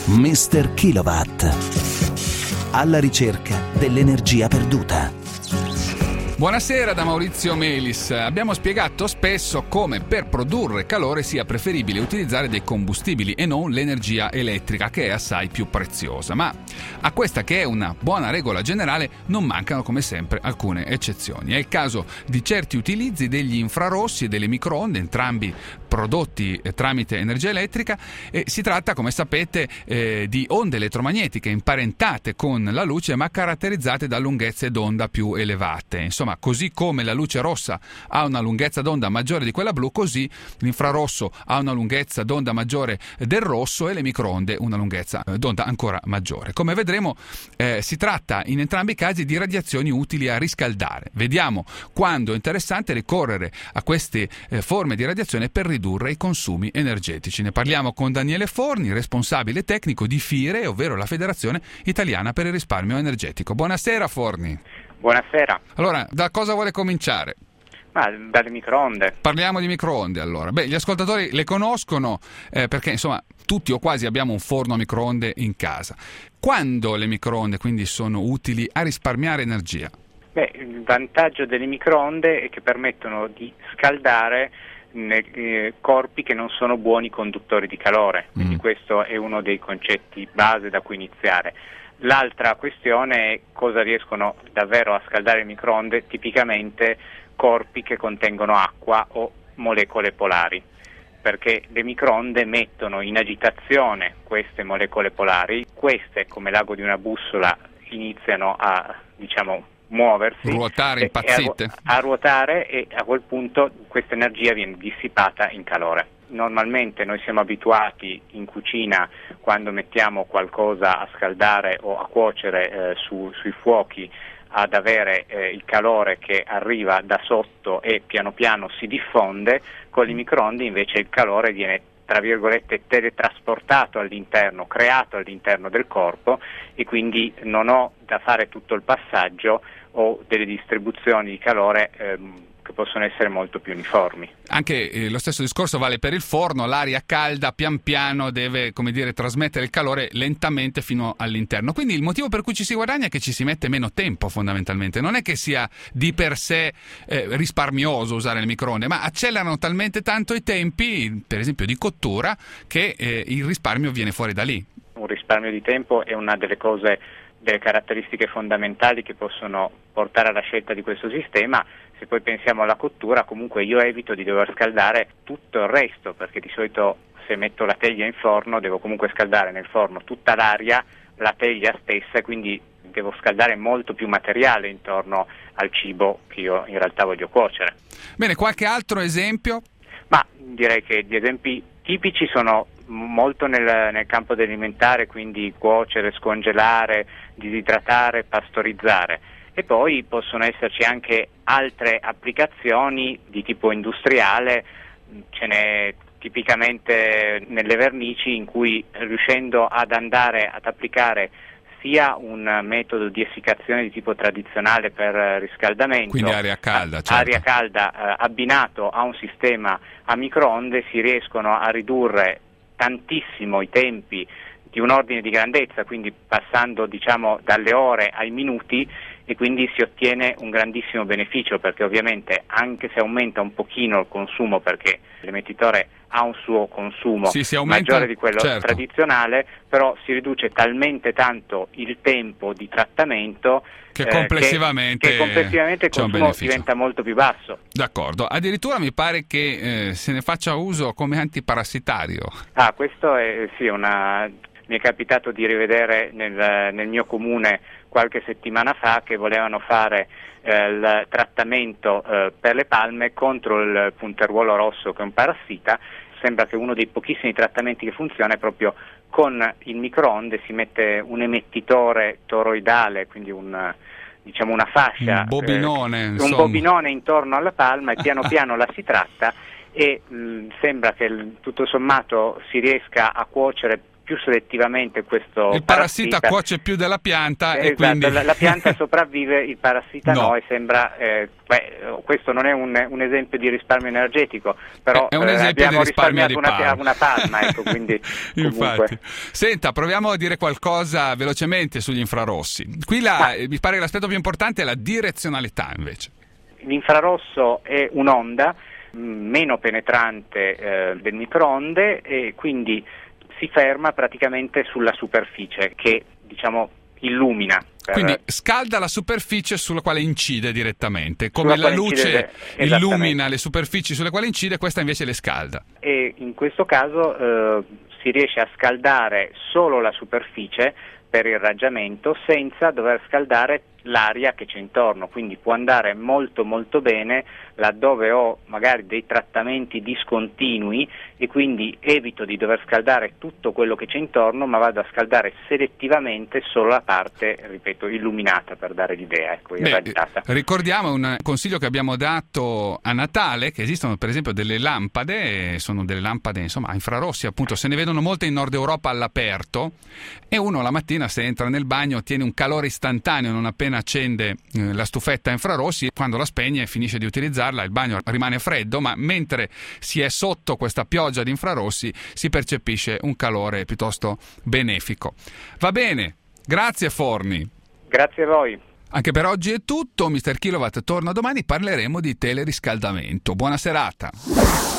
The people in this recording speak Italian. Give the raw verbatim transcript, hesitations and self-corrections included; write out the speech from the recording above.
mister Kilowatt. Alla ricerca dell'energia perduta. Buonasera da Maurizio Melis. Abbiamo spiegato spesso come per produrre calore sia preferibile utilizzare dei combustibili e non l'energia elettrica, che è assai più preziosa. Ma a questa, che è una buona regola generale, non mancano come sempre alcune eccezioni. È il caso di certi utilizzi degli infrarossi e delle microonde, entrambi prodotti tramite energia elettrica, e si tratta, come sapete, eh, di onde elettromagnetiche imparentate con la luce ma caratterizzate da lunghezze d'onda più elevate. Insomma, così come la luce rossa ha una lunghezza d'onda maggiore di quella blu, così l'infrarosso ha una lunghezza d'onda maggiore del rosso e le microonde una lunghezza d'onda ancora maggiore. Come vedremo, eh, si tratta in entrambi i casi di radiazioni utili a riscaldare. Vediamo quando è interessante ricorrere a queste eh, forme di radiazione per ridurre i consumi energetici. Ne parliamo con Daniele Forni, responsabile tecnico di FIRE, ovvero la Federazione Italiana per il Risparmio Energetico. Buonasera Forni. Buonasera. Allora, da cosa vuole cominciare? Ma dalle microonde. Parliamo di microonde allora. Beh, gli ascoltatori le conoscono eh, perché insomma tutti o quasi abbiamo un forno a microonde in casa. Quando le microonde quindi sono utili a risparmiare energia? Beh, il vantaggio delle microonde è che permettono di scaldare nei, eh, corpi che non sono buoni conduttori di calore, quindi mm. questo è uno dei concetti base da cui iniziare. L'altra questione è cosa riescono davvero a scaldare le microonde, tipicamente corpi che contengono acqua o molecole polari, perché le microonde mettono in agitazione queste molecole polari, queste come l'ago di una bussola iniziano a, diciamo, muoversi, ruotare, impazzite. A, a ruotare, e a quel punto questa energia viene dissipata in calore. Normalmente noi siamo abituati in cucina, quando mettiamo qualcosa a scaldare o a cuocere eh, su, sui fuochi, ad avere eh, il calore che arriva da sotto e piano piano si diffonde. Con le microonde invece il calore viene, tra virgolette, teletrasportato all'interno, creato all'interno del corpo, e quindi non ho da fare tutto il passaggio o delle distribuzioni di calore ehm, che possono essere molto più uniformi. Anche eh, lo stesso discorso vale per il forno. L'aria calda pian piano deve, come dire, trasmettere il calore lentamente fino all'interno. Quindi il motivo per cui ci si guadagna è che ci si mette meno tempo, fondamentalmente. Non è che sia di per sé eh, risparmioso usare le microonde, ma accelerano talmente tanto i tempi, per esempio di cottura, che eh, il risparmio viene fuori da lì. Un risparmio di tempo è una delle cose, delle caratteristiche fondamentali che possono portare alla scelta di questo sistema. Se poi pensiamo alla cottura, comunque io evito di dover scaldare tutto il resto, perché di solito se metto la teglia in forno devo comunque scaldare nel forno tutta l'aria, la teglia stessa, e quindi devo scaldare molto più materiale intorno al cibo che io in realtà voglio cuocere. Bene, qualche altro esempio? Ma direi che gli esempi tipici sono molto nel, nel campo dell'alimentare, quindi cuocere, scongelare, disidratare, pastorizzare. E poi possono esserci anche altre applicazioni di tipo industriale, ce n'è tipicamente nelle vernici, in cui riuscendo ad andare ad applicare sia un metodo di essiccazione di tipo tradizionale per riscaldamento, quindi aria calda, certo. aria calda eh, abbinato a un sistema a microonde, si riescono a ridurre tantissimo i tempi di un ordine di grandezza, quindi passando, diciamo, dalle ore ai minuti, e quindi si ottiene un grandissimo beneficio, perché ovviamente anche se aumenta un pochino il consumo, perché l'emettitore ha un suo consumo sì, si aumenta, maggiore di quello certo. tradizionale, però si riduce talmente tanto il tempo di trattamento che complessivamente, eh, che, che complessivamente il consumo diventa molto più basso. D'accordo, addirittura mi pare che eh, se ne faccia uso come antiparassitario. Ah, questo è sì, una... mi è capitato di rivedere nel, nel mio comune qualche settimana fa che volevano fare eh, il trattamento eh, per le palme contro il punteruolo rosso, che è un parassita. Sembra che uno dei pochissimi trattamenti che funziona è proprio con il microonde, si mette un emettitore toroidale, quindi un, diciamo una fascia, un bobinone, eh, un bobinone intorno alla palma, e piano piano la si tratta, e mh, sembra che tutto sommato si riesca a cuocere più selettivamente questo il parassita, parassita cuoce più della pianta, esatto, e quindi la, la pianta sopravvive, il parassita no, no e sembra eh, beh, questo non è un, un esempio di risparmio energetico, però è un esempio eh, abbiamo di risparmio risparmiato di palma. Una, una palma, ecco, quindi infatti. Senta, proviamo a dire qualcosa velocemente sugli infrarossi. Qui la, Ma... mi pare che l'aspetto più importante è la direzionalità invece. L'infrarosso è un'onda meno penetrante eh, del microonde e quindi si ferma praticamente sulla superficie che, diciamo, illumina. Per... Quindi scalda la superficie sulla quale incide direttamente, come la luce incide... illumina le superfici sulle quali incide, questa invece le scalda. E in questo caso eh, si riesce a scaldare solo la superficie per irraggiamento senza dover scaldare l'aria che c'è intorno, quindi può andare molto molto bene laddove ho magari dei trattamenti discontinui e quindi evito di dover scaldare tutto quello che c'è intorno, ma vado a scaldare selettivamente solo la parte, ripeto, illuminata, per dare l'idea, ecco, irradiata. Beh, ricordiamo un consiglio che abbiamo dato a Natale, che esistono per esempio delle lampade, sono delle lampade insomma infrarossi, appunto, se ne vedono molte in Nord Europa all'aperto, e uno la mattina se entra nel bagno ottiene un calore istantaneo non appena accende eh, la stufetta infrarossi, quando la spegne e finisce di utilizzarla il bagno rimane freddo, ma mentre si è sotto questa pioggia di infrarossi si percepisce un calore piuttosto benefico. Va bene, grazie Forni. Grazie a voi. Anche per oggi è tutto, mister Kilowatt torna domani, parleremo di teleriscaldamento. Buona serata.